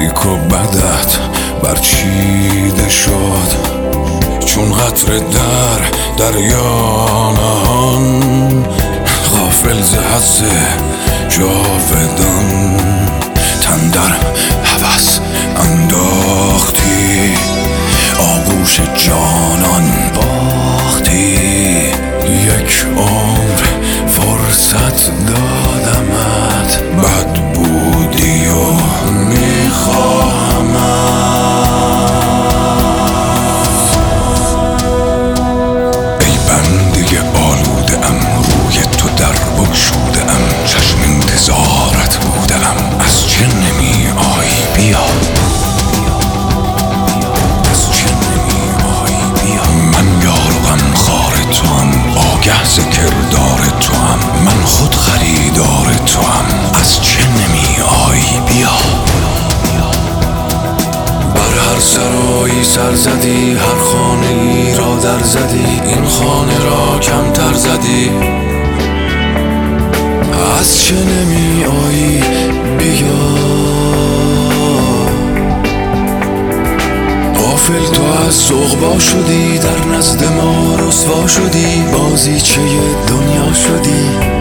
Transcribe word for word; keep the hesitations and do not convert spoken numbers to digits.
نیک و بدت برچیده شد، چون قطره در دریا نهان، غافل ز حظ جاودان. تن در هوس انداختی، آغوش جانان باختی. یک عمر فرصت دادمت، بد بودی و میخواهمت. ای بنده آلوده ام، روی تو در بگشوده ام، چشم انتظارت بوده ام. از چه نمی آیی بیا، از چه نمی آیی بیا. من یار و غمخوار توام، آگه ز کردار توام، من خود خریدار توام. از چه نمی آیی بیا. بر هر سرایی سر زدی، هر خانه ای را در زدی، این خانه را کمتر زدی. از چه نمی آیی بیا. غافل تو از سغبا شدی، در نزد ما رسوا شدی، بازیچه دنیا شدی.